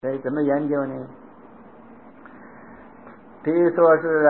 所以怎么研究呢？比如说是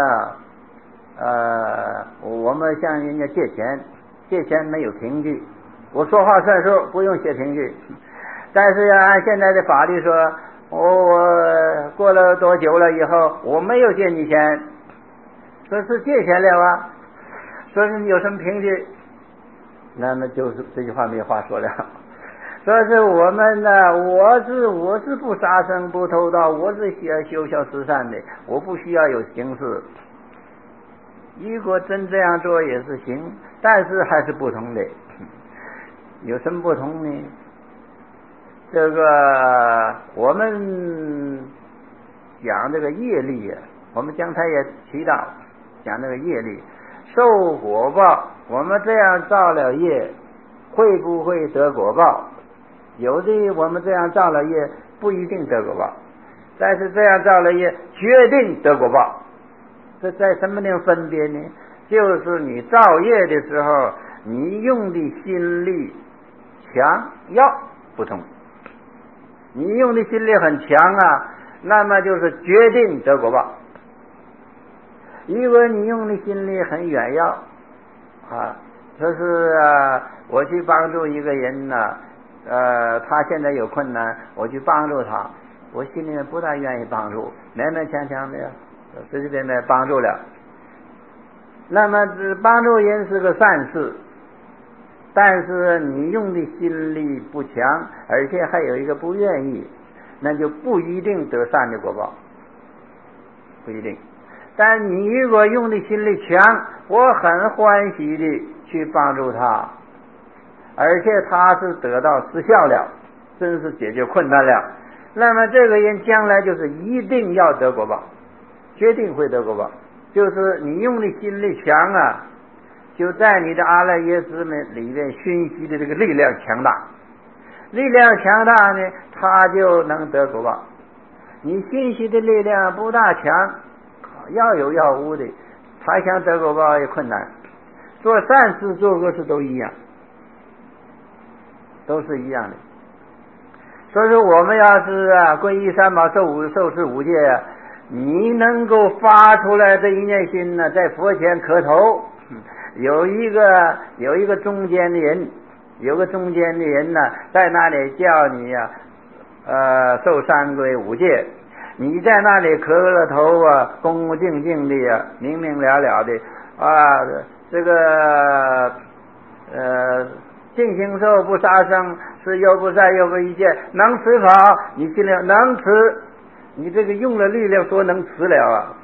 我们向人家借钱没有凭据，我说话算数，不用写凭据。但是按现在的法律说，我过了多久了以后，我没有借你钱，说是借钱了啊，说是你有什么凭据？那么就是这句话没有话说了。说是我们呢，我是不杀生不偷盗，我是修小慈善的，我不需要有形式。如果真这样做也是行，但是还是不同的。有什么不同呢？这个我们讲这个业力啊，我们刚才也提到讲这个业力受果报，我们这样造了业会不会得果报？有的我们这样造了业不一定得果报，但是这样造了业决定得果报。这在什么地方分别呢？就是你造业的时候，你用的心力强要不同。你用的心力很强啊，那么就是决定得果报。如果你用的心力很远要啊，就是我去帮助一个人呢，他现在有困难，我去帮助他，我心里面不大愿意帮助，勉勉强强的随随便便帮助了。那么帮助人是个善事，但是你用的心力不强，而且还有一个不愿意，那就不一定得善的果报，不一定。但你如果用的心力强，我很欢喜的去帮助他，而且他是得到实效了，真是解决困难了，那么这个人将来就是一定要得果报，决定会得果报。就是你用的心力强啊，就在你的阿赖耶识门里面熏习的这个力量强大，力量强大呢，他就能得果报。你熏习的力量不大强，要有要无的，他想得果报也困难。做善事做恶事都一样，都是一样的。所以说我们要是皈依三宝受持五戒你能够发出来的一念心呢，在佛前磕头，有一个中间的人，有个中间的人呢，在那里叫你受三皈五戒，你在那里磕了头恭恭敬敬的明明了了的这个净行受不杀生，是又不杀又不一戒，能持法，你尽量能持，你这个用了力量说能持了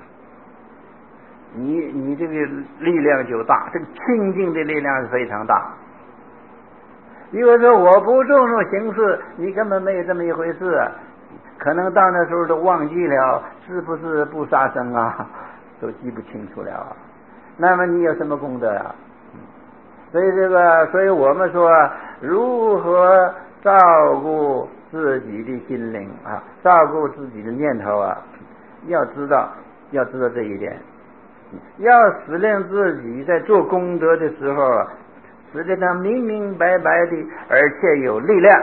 你这个力量就大，这个清净的力量是非常大。如果说我不注重形式，你根本没有这么一回事可能到那时候都忘记了是不是不杀生都记不清楚了那么你有什么功德所以我们说如何照顾自己的心灵照顾自己的念头要知道这一点，要使令自己在做功德的时候使得他明明白白的，而且有力量。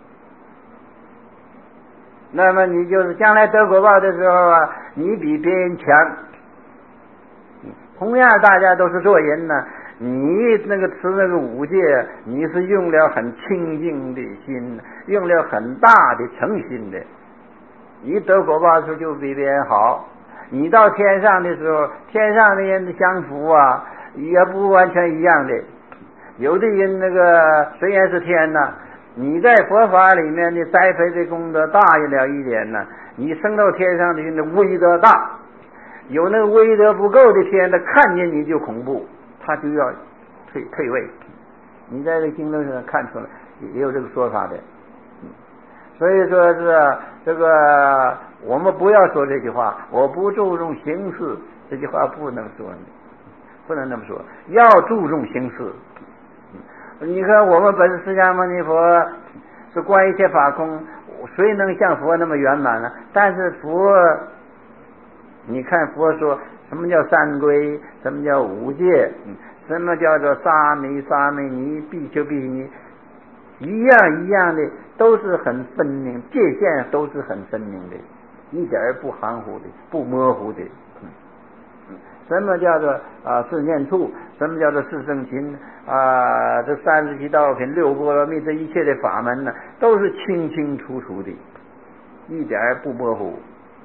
那么你就是将来得果报的时候你比别人强。同样大家都是做人呢，你那个持那个五戒，你是用了很清净的心，用了很大的诚心的，你得果报的时候就比别人好。你到天上的时候，天上的人相符也不完全一样的。有的人那个虽然是天你在佛法里面的栽培的功德大了一点你升到天上的人的威德大。有那个威德不够的天，他看见你就恐怖，他就要退位。你在这经论上看出来也有这个说法的。所以说是这个我们不要说这句话，我不注重形式，这句话不能说，不能那么说，要注重形式。你看我们本释迦牟尼佛是观一切法空，谁能像佛那么圆满呢？但是佛，你看佛说什么叫三皈，什么叫五戒，什么叫做沙弥沙弥尼，比丘比尼， 一样一样的都是很分明，界限都是很分明的，一点儿不含糊的，不模糊的。什么叫做四念处？什么叫做四正勤？这37道品、六波罗蜜，这一切的法门呢，都是清清楚楚的，一点儿不模糊。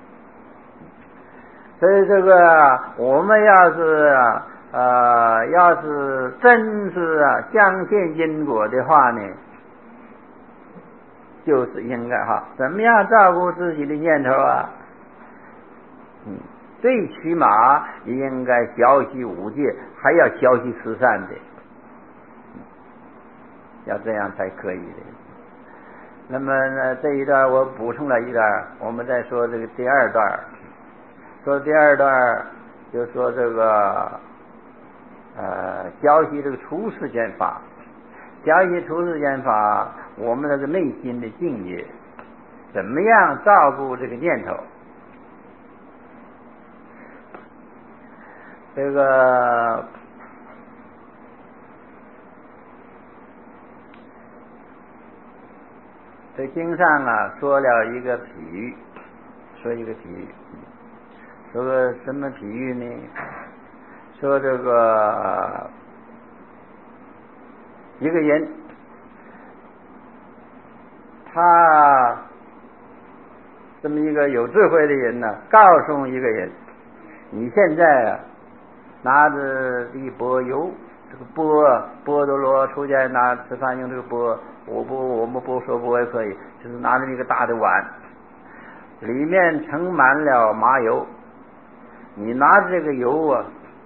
所以这个我们要是真是相信因果的话呢，就是应该怎么样照顾自己的念头啊？最起码应该学习五戒，还要学习慈善的，要这样才可以的。那么呢，这一段我补充了一段，我们再说这个第二段。说第二段就说这个学习这个处世间法，学习处世间法，我们这个内心的境界，怎么样照顾这个念头？这个这经上说了一个比喻，说个什么比喻呢？说这个一个人，他这么一个有智慧的人呢，告诉一个人，你现在拿着一钵油，这个钵多罗出家拿吃饭用这个钵，我们不说钵也可以，就是拿着一个大的碗，里面盛满了麻油，你拿着这个油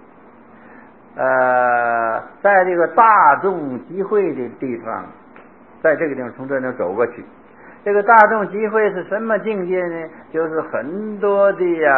在这个大众集会的地方，在这个地方从这里走过去。这个大众集会是什么境界呢？就是很多的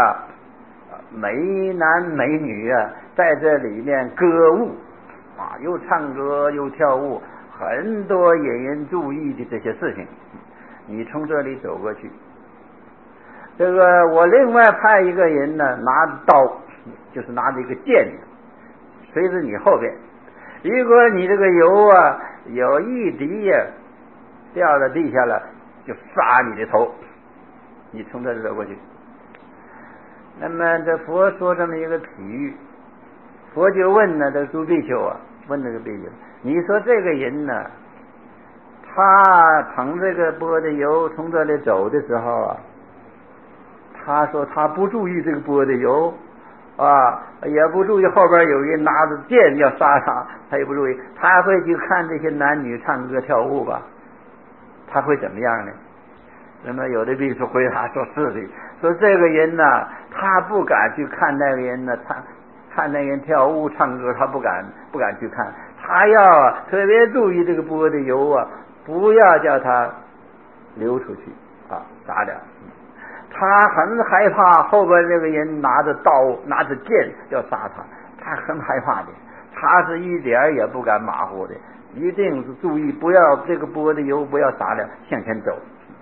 美男美女在这里面歌舞又唱歌又跳舞，很多引人注意的这些事情。你从这里走过去，这个我另外派一个人呢，拿着刀，就是拿着一个剑，随着你后边。如果你这个油有一滴掉到地下了，就杀你的头。你从这里走过去。那么这佛说这么一个比喻，佛就问呢，这诸比丘问这个比丘，你说这个人呢，他捧这个钵的油从这里走的时候他说他不注意这个钵的油也不注意后边有人拿着剑要杀他也不注意，他会去看这些男女唱歌跳舞吧？他会怎么样呢？那么有的比丘回答说是的，说这个人呢，他不敢去看那个人呢，他看那个人跳舞唱歌，他不敢去看，他要特别注意这个钵的油不要叫他流出去洒掉。他很害怕后边这个人拿着刀拿着剑要杀他很害怕的，他是一点也不敢马虎的，一定是注意不要这个钵的油不要洒掉，向前走，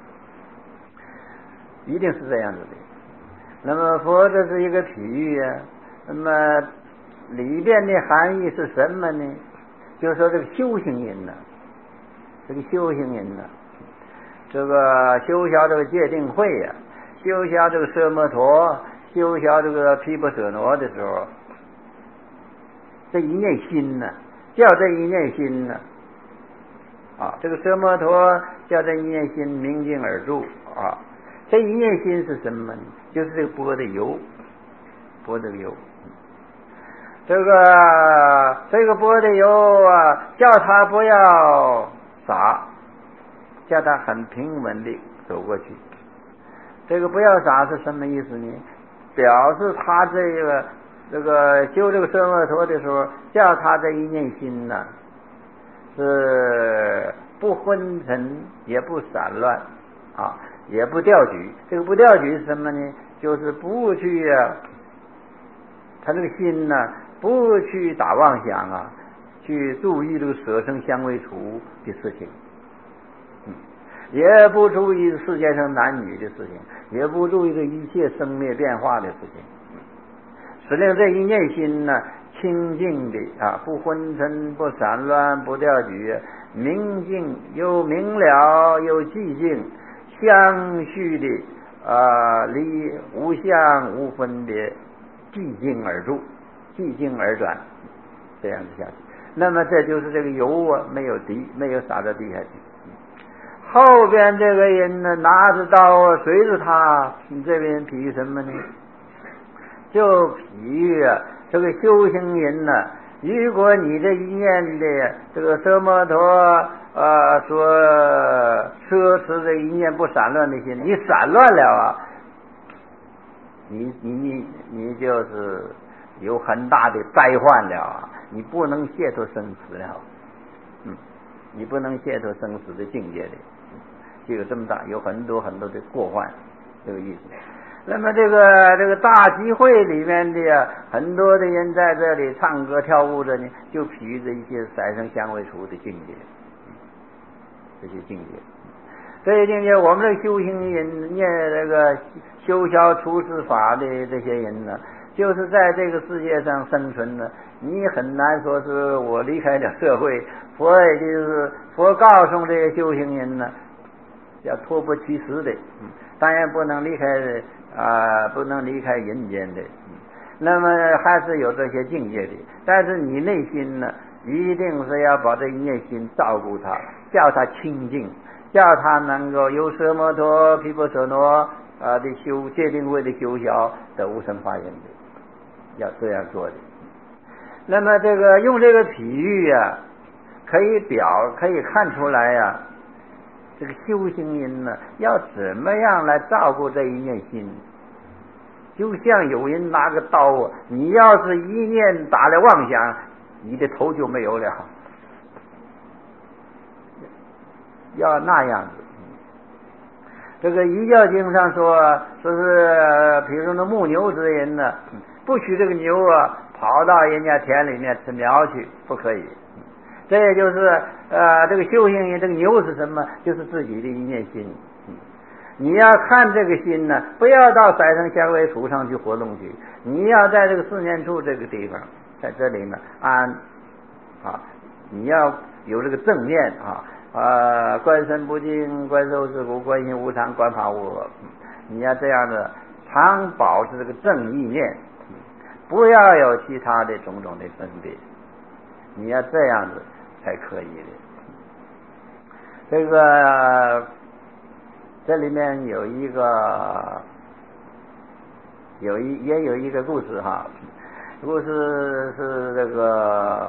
一定是这样子的。那么佛这是一个比喻那么里边的含义是什么呢？就是说这个修行人呢，这个修学这个戒定慧修学这个奢摩陀，修学这个毗婆舍那的时候，这一念心呢，叫这一念心呢这个奢摩陀叫这一念心明镜而住这一念心是什么呢？就是这个钵的油，这个钵的油叫他不要洒，叫他很平稳地走过去。这个不要洒是什么意思呢？表示他这个修这个奢摩陀的时候，叫他这一念心呢是不昏沉也不散乱也不掉举。这个不掉举是什么呢？就是不去他这个心呢不去打妄想去注意这个舍生相为处的事情，也不注意世界上男女的事情，也不注意这一切生灭变化的事情，使令这一念心呢清净的不昏沉不散乱不掉举，明净又明了又寂静，相续的离无相无分的寂静而住，寂静而转，这样子下去。那么这就是这个油没有滴，没有洒到地下去。后边这个人呢，拿着刀随着他，这边比喻什么呢？就比喻这个修行人呢，如果你这一念的这个奢摩陀所奢侈的一念不散乱的心，你散乱了你就是有很大的灾患了你不能解脱生死了，你不能解脱生死的境界的，就有这么大，有很多很多的过患，这个意思。那么这个大集会里面的很多的人在这里唱歌跳舞的呢，就比喻着一些三生相位处的境界，这些境界。这些境界，我们的修行人念这个修消出世法的这些人呢，就是在这个世界上生存呢，你很难说是我离开了社会，佛也就是佛告诉这些修行人呢，要托钵乞食的，当然不能离开不能离开人间的，那么还是有这些境界的。但是你内心呢，一定是要把这一念心照顾他，叫他清净，叫他能够有奢摩陀毗婆舍那的修戒定慧的修消的无生法忍的，要这样做的。那么这个用这个比喻可以看出来这个修行人呢，要怎么样来照顾这一念心？就像有人拿个刀你要是一念打了妄想，你的头就没有了，要那样子。这个遗教经上说是，比如说那牧牛之人呢，不许这个牛跑到人家田里面吃苗去，不可以。这也就是这个修行人，这个牛是什么？就是自己的一念心。你要看这个心呢，不要到三生相位处上去活动去，你要在这个四念处这个地方，在这里呢你要有这个正念观身不净，观受是苦，观心无常，观法无我。你要这样的常保持这个正意念，不要有其他的种种的分别，你要这样子才可以的。这个这里面有一个也有一个故事故事是这个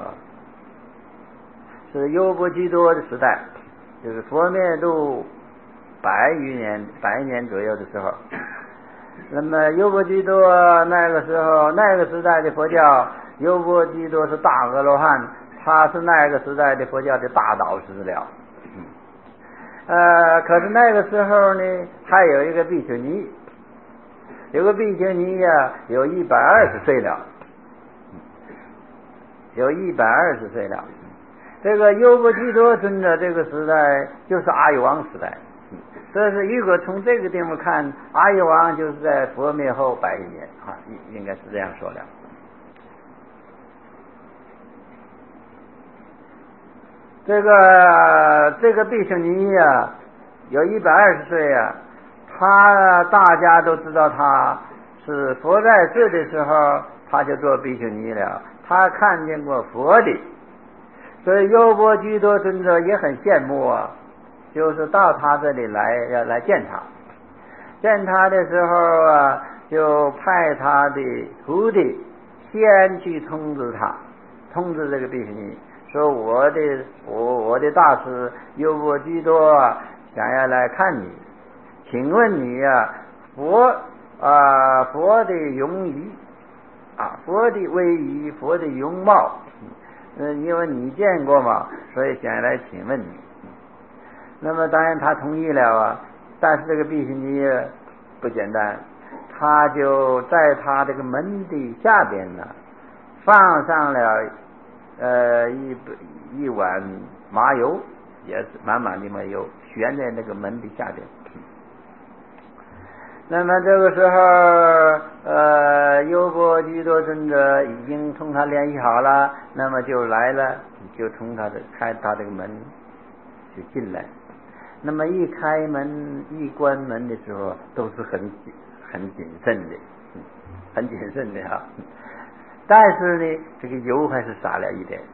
是优波基多的时代，就是佛灭度100年左右的时候。那么优波基多那个时代的佛教，优波基多是大阿罗汉，他是那个时代的佛教的大导师了。可是那个时候呢，还有一个比丘尼，有个比丘尼有120岁了，这个优波基多尊者这个时代就是阿育王时代，这是如果从这个地方看，阿育王就是在佛灭后100年应该是这样说的。这个比丘尼有120岁他大家都知道他是佛在世的时候他就做比丘尼了，他看见过佛的，所以优波基多尊者也很羡慕就是到他这里来见他。见他的时候就派他的徒弟先去通知这个比丘尼，说我的大师优波基多想要来看你，请问你佛的容仪佛的威仪，佛的容貌因为你见过嘛，所以想来请问你。那么当然他同意了但是这个比丘尼不简单，他就在他这个门的下边放上了一碗麻油，也是满满的麻油，悬在那个门的下边。那么这个时候优波居多尊者已经同他联系好了，那么就来了，就从开他这个门就进来。那么一开门一关门的时候都是很谨慎的，很谨慎的哈。但是呢，这个油还是洒了一点。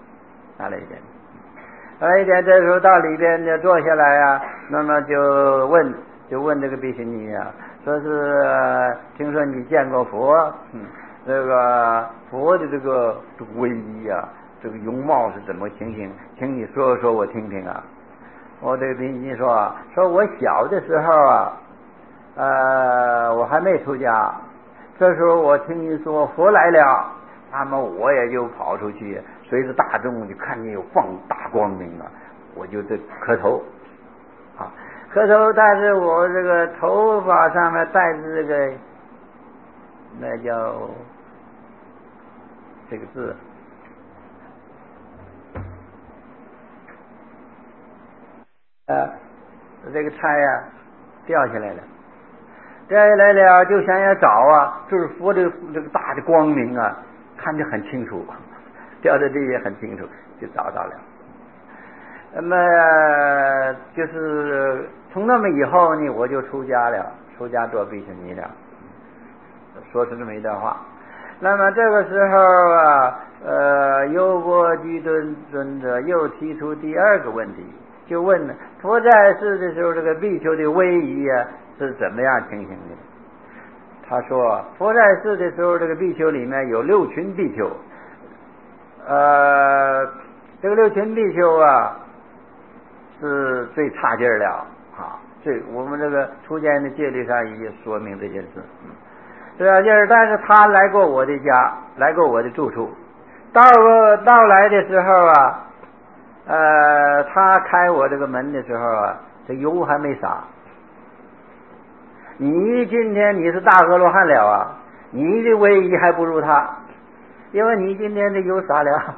这时候到里边就坐下来啊，那么就问这个比丘尼啊，说是听说你见过佛，这个佛的这个威仪啊，这个容貌是怎么情形？请你说说我听听啊。我这个比丘尼说我小的时候啊，我还没出家，这时候我听你说佛来了，那么我也就跑出去，随着大众就看见有放大光明啊，我就这磕头啊，但是我这个头发上面带着这个那叫这个字这个钗啊掉下来了，就想要找啊，就是佛的这个大的光明啊，看得很清楚，掉在地也很清楚，就找到了。那么就是从那么以后呢，我就出家做比丘尼了，说出这么一段话。那么这个时候啊，优波居尊者又提出第二个问题，就问佛在世的时候，这个比丘的威仪啊是怎么样情形的？他说，佛在世的时候，这个比丘里面有6群比丘，这个6群比丘啊是最差劲了啊！我们这个出家人的戒律上已经说明这件事。但是他来过我的家，来过我的住处，到来的时候啊，他开我这个门的时候啊，这油还没洒。你今天你是大阿罗汉了啊，你的威仪还不如他，因为你今天的油洒了。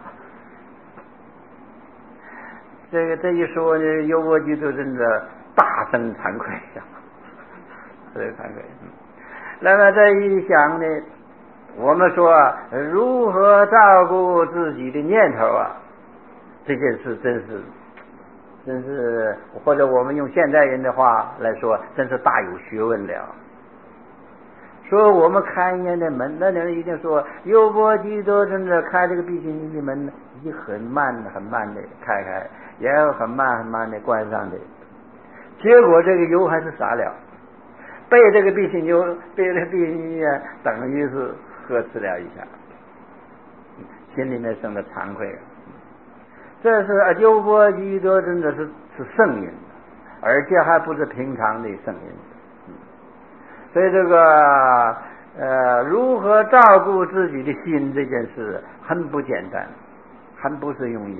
这一说呢，优波居多尊者大声惭愧呀，惭愧。那么这一想呢，我们说如何照顾自己的念头啊，这件事真是，或者我们用现代人的话来说，真是大有学问了。说我们开人的门，那人一定说优波居多尊者开这个比丘尼的门，已经很慢的开，也有很慢的关上的。结果这个油还是洒了，被这个比丘尼等于是呵斥了一下，心里面生了惭愧。这是优波居多尊者是圣人，而且还不是平常的圣人。所以这个如何照顾自己的心这件事很不简单，很不是容易。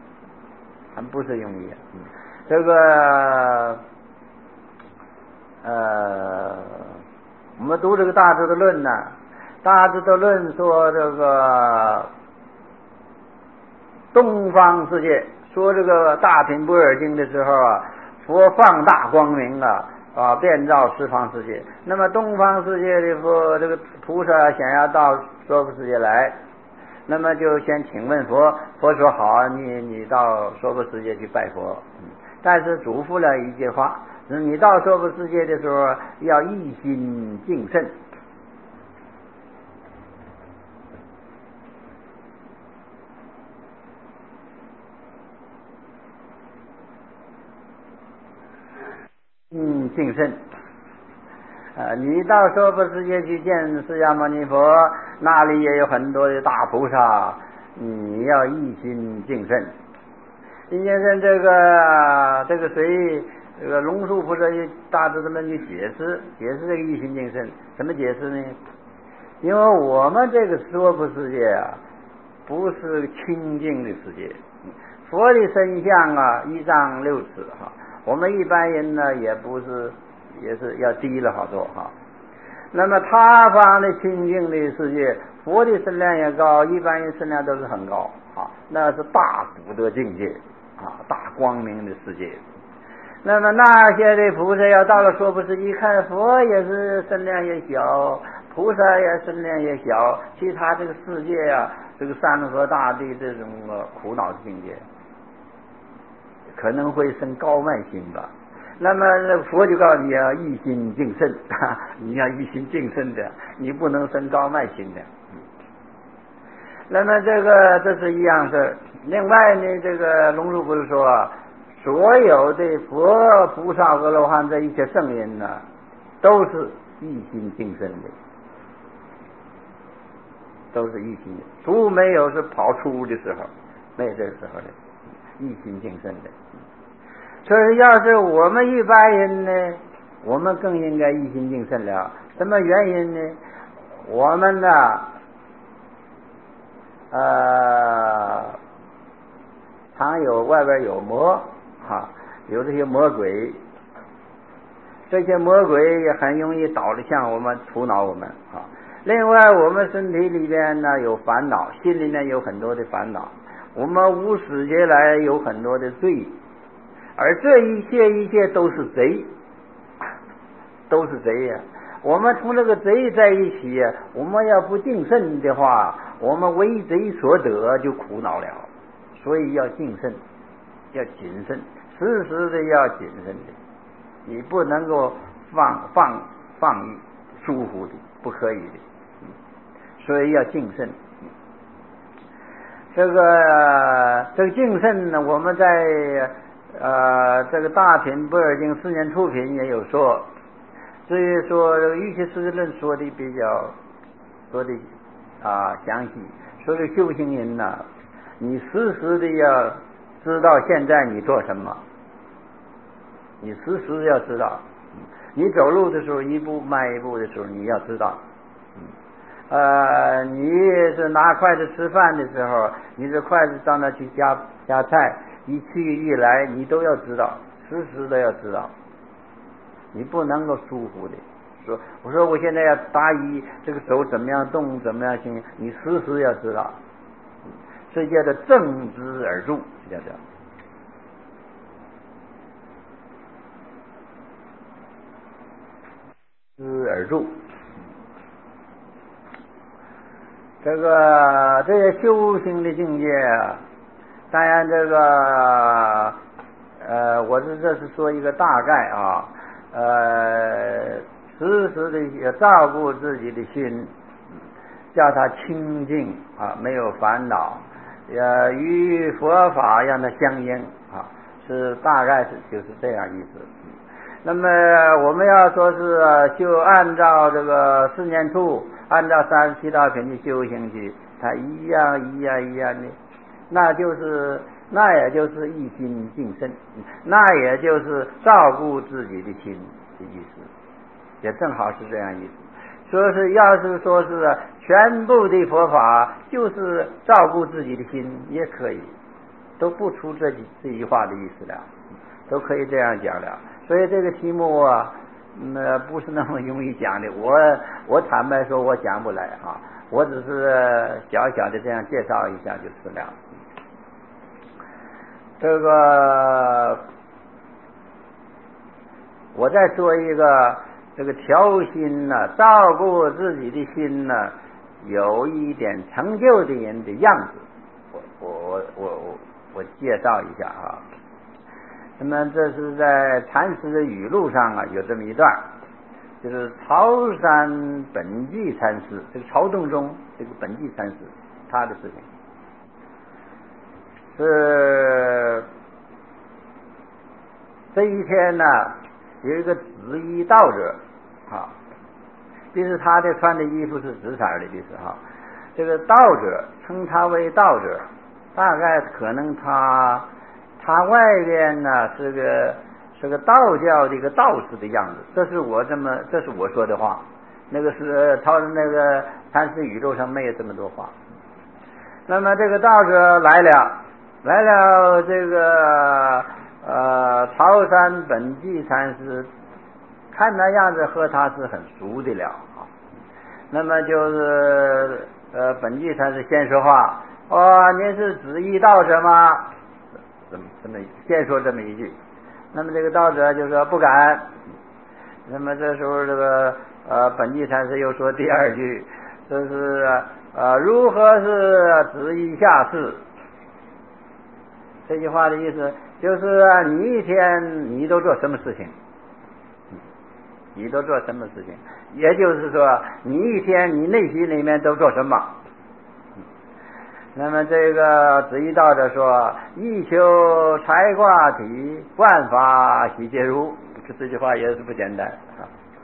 这个我们读这个大智度论呢，大智度论说这个东方世界，说这个大品般若经的时候啊，佛放大光明遍照十方世界。那么东方世界的这个菩萨想要到娑婆世界来，那么就先请问佛，佛说好啊，你到娑婆世界去拜佛，但是嘱咐了一句话，你到娑婆世界的时候要一心净慎。净慎你到娑婆世界去见释迦牟尼佛，那里也有很多的大菩萨，你要一心净慎。一心慎这个谁这个龙树菩萨大智度论去解释这个一心净慎，怎么解释呢？因为我们这个娑婆世界啊，不是清净的世界，佛的身相啊1丈6尺我们一般人呢也是要低了好多那么他方的清净的世界，佛的身量也高，一般人身量都是很高那是大福德境界大光明的世界。那么那些的菩萨要到了娑婆世界，一看佛也是身量也小， 菩萨呀身量也小，其他这个世界呀，这个山河大地这种苦恼的境界，可能会生高慢心吧。那么佛就告诉你要一心净身，你要一心净身的，你不能生高慢心的。那么这是一样事。另外呢，这个龙树不是说，所有的佛菩萨阿罗汉这一切圣人呢，都是一心净身的，都是一心的，除没有是跑出的时候，没有这个时候的，一心净身的。所以要是我们一般人呢，我们更应该一心净身了。什么原因呢？我们呢常有外边有魔有这些魔鬼，这些魔鬼也很容易导向我们，图恼我们另外我们身体里边呢有烦恼，心里面有很多的烦恼，我们无始劫来有很多的罪，而这一切都是贼，都是贼呀。我们从这个贼在一起，我们要不净身的话，我们为贼所得就苦恼了。所以要净身，要谨慎，时时的要谨慎的，你不能够放逸疏忽的，不可以的。所以要净身。这个净身呢，我们在这个大品般若经4年初品也有说。至于说这个瑜伽师论说的比较详细，说这修行人呢，你时时的要知道现在你做什么，你时时要知道，你走路的时候一步迈一步的时候你要知道，你是拿筷子吃饭的时候，你这筷子到那去夹菜，一去一来你都要知道，时时的要知道，你不能够疏忽的。我说我现在要打一这个手怎么样动，怎么样行，你时时要知道，这叫做正知而入，这叫做知而入。这些修行的境界，当然这个我这是说一个大概时时的要照顾自己的心，叫他清净没有烦恼，与佛法让它相应是大概就是这样意思。那么我们要说是就按照这个4年处，按照37道品去修行去，它一样的，那也就是一心净身，那也就是照顾自己的心的意思，也正好是这样意思。说是要是说是全部的佛法就是照顾自己的心也可以，都不出这句话的意思了，都可以这样讲了。所以这个题目不是那么容易讲的，我坦白说我讲不来我只是小小的这样介绍一下就是了。这个我再说一个，这个调心呢，照顾自己的心呢，有一点成就的人的样子，我介绍一下那么这是在禅师的语录上有这么一段，就是曹山本纪禅师，这个曹洞宗这个本纪禅师他的事情是这一天呢，有一个紫衣道者就是他的穿的衣服是紫色的意思这个道者称他为道者，大概可能他外边呢是个道教的一个道士的样子，这是我说的话，那个是那个禅师宇宙上没有这么多话。那么这个道者来了这个曹山本纪禅师看那样子和他是很熟的了那么就是本纪禅师先说话，您是紫衣道者吗？这么先说这么一句，那么这个道者就说不敢。那么这时候这个本纪禅师又说第二句，就是如何是止一下事。这句话的意思就是你一天你都做什么事情，你都做什么事情，也就是说你一天你内心里面都做什么。那么这个子一道者说，一求财卦体，万法喜皆如，这句话也是不简单啊。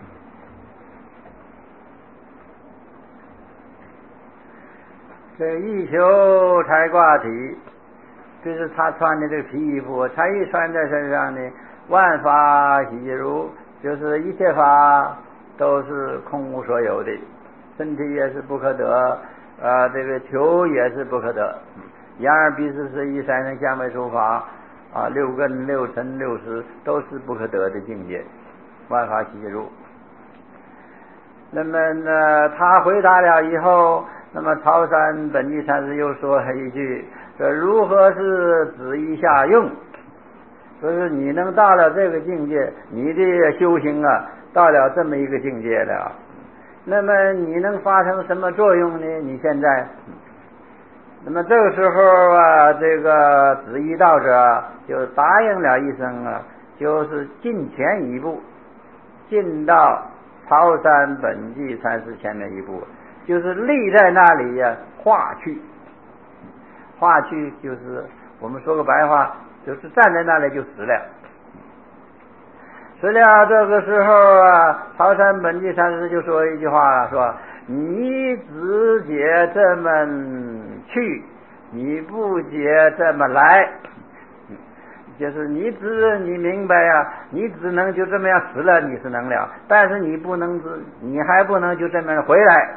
这一求财卦体，就是他穿的这个皮衣服，他一穿在身上呢，万法喜皆如，就是一切法都是空无所有的，身体也是不可得，这个求也是不可得。言而必是是一三生相位诸法六根六尘六识都是不可得的境界，万法喜皆如。那么呢，他回答了以后，那么曹山本纪禅师又说了一句，说如何是止一下用，说是你能到了这个境界，你的修行到了这么一个境界了，那么你能发生什么作用呢？你现在，那么这个时候这个子一道者就答应了一声就是进前一步，进到曹山本纪禅师前面一步，就是立在那里化去。化去就是我们说个白话，就是站在那里就死了。死了这个时候曹山本纪禅师就说一句话说，你只解这么去，你不解这么来，就是你明白你只能就这么样死了，你是能了，但是你还不能就这么回来。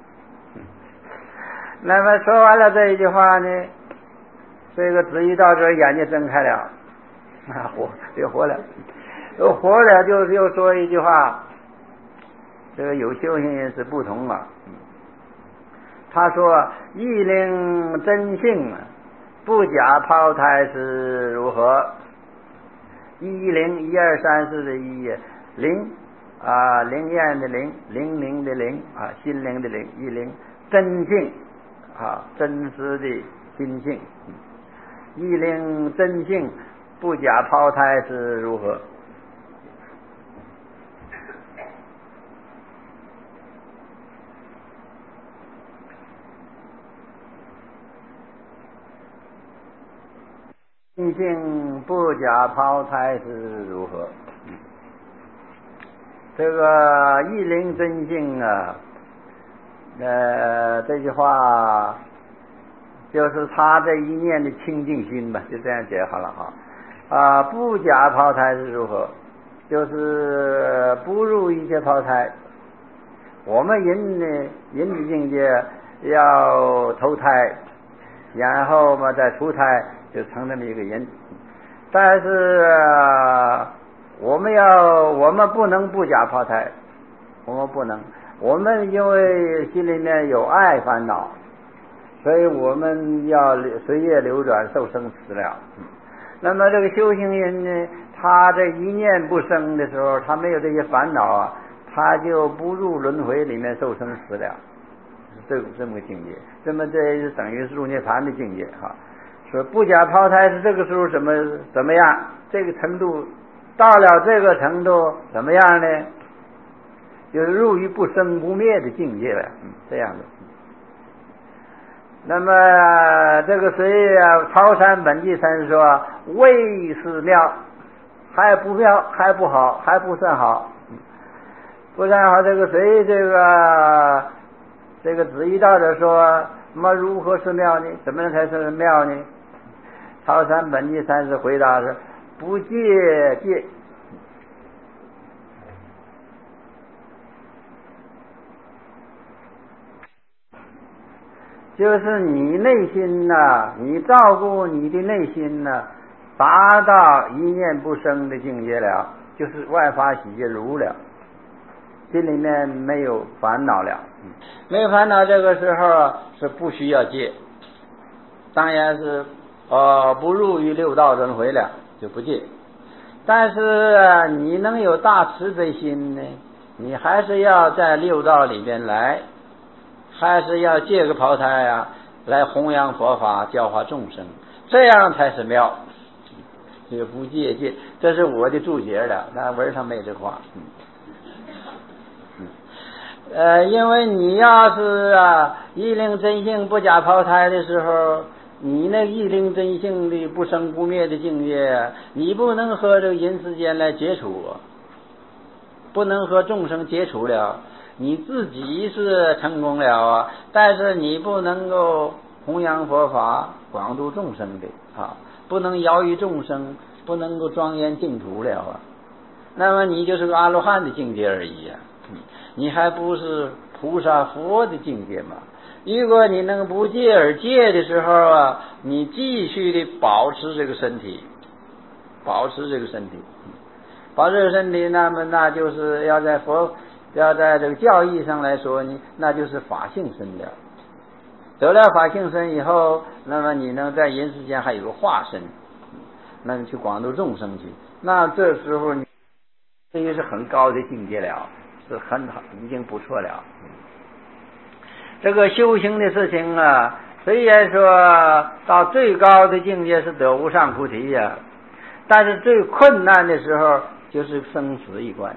那么说完了这一句话呢，这个子一道者眼睛睁开了，又活了，就是又说一句话，这个有修行人是不同他说一灵真性不假抛胎是如何？一灵一二三四的一灵灵验的灵，灵灵的灵心灵的灵，一灵真性真实的心性，一灵真性不假抛胎是如何？心性不假抛胎是如何？这个一灵真性这句话就是他这一念的清净心吧，就这样解好了不假抛胎是如何？就是不入一切抛胎。我们人的境界要投胎，然后嘛再出胎，就成那么一个人。但是我们不能不假抛胎，我们不能，我们因为心里面有爱烦恼，所以我们要随业流转，受生死了。那么这个修行人呢，他这一念不生的时候，他没有这些烦恼他就不入轮回里面受生死了，这么个境界。这么这就等于是入涅槃的境界说不假抛胎是这个时候怎么样？这个程度到了这个程度怎么样呢？就是入于不生不灭的境界了，这样的。那么这个所以曹山本纪禅师说未是妙，还不妙，还不好，还不算好，不算好。这个谁这个子一道者说，那么如何是妙呢？怎么才是妙呢？曹山本纪禅师回答是不戒戒。就是你内心你照顾你的内心达到一念不生的境界了，就是万法喜皆如了，心里面没有烦恼了。没有烦恼，这个时候是不需要戒，当然是不入于六道轮回了，就不戒。但是你能有大慈悲心呢， 你还是要在六道里边来，还是要借个胞胎啊，来弘扬佛法，教化众生，这样才是妙。这个不借戒，这是我的注解的，那文上没这话。因为你要是一灵真性不假胞胎的时候，你那一灵真性的不生不灭的境界，你不能和这个人世间来接触，不能和众生接触了。你自己是成功了啊，但是你不能够弘扬佛法，广度众生的不能摇于众生，不能够庄严净土了啊。那么你就是个阿罗汉的境界而已啊，你还不是菩萨佛的境界嘛。如果你能不戒而戒的时候啊，你继续的保持这个身体，保持这个身体，那么那就是要在这个教义上来说，那就是法性身了。得了法性身以后，那么你能在人世间还有个化身，那你去广度众生去，那这时候你这也是很高的境界了，是很好，已经不错了。这个修行的事情啊，虽然说到最高的境界是得无上菩提呀，但是最困难的时候就是生死一关，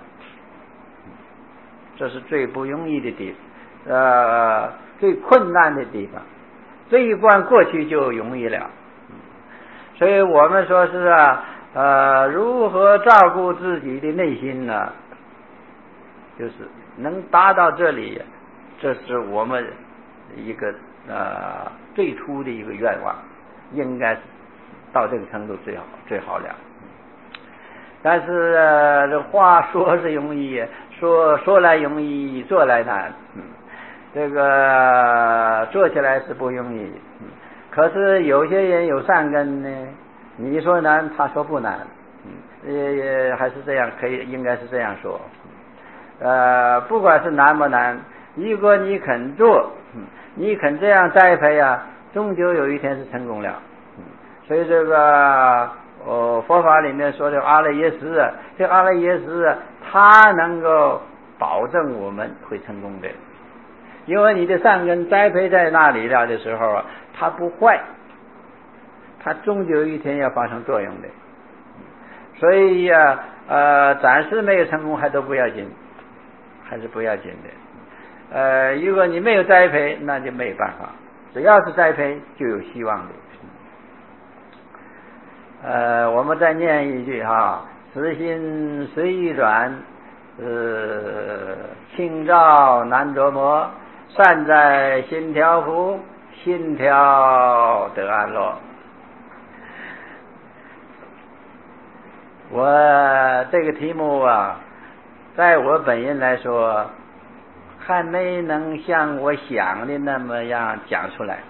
这是最不容易的地方，最困难的地方。这一关过去就容易了。所以我们说是如何照顾自己的内心呢？就是能达到这里，这是我们一个最初的一个愿望，应该到这个程度最好了。但是这话说是容易，说来容易，做来难。这个做起来是不容易，可是有些人有善根呢，你说难，他说不难，还是这样，应该是这样说。不管是难不难，如果你肯做，你肯这样栽培终究有一天是成功了。所以这个佛法里面说的阿赖耶识，这阿赖耶识它能够保证我们会成功的，因为你的善根栽培在那里了的时候它不坏，它终究有一天要发生作用的。所以暂时没有成功还都不要紧，还是不要紧的。如果你没有栽培，那就没有办法，只要是栽培就有希望的。我们再念一句此心随意转，清照难琢磨，善在心调伏，心调得安乐。我这个题目在我本人来说还没能像我想的那么样讲出来，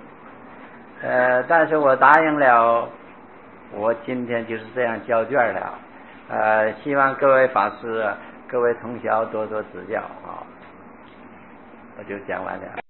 但是我答应了，我今天就是这样交卷了。希望各位法师各位同学多多指教我就讲完了。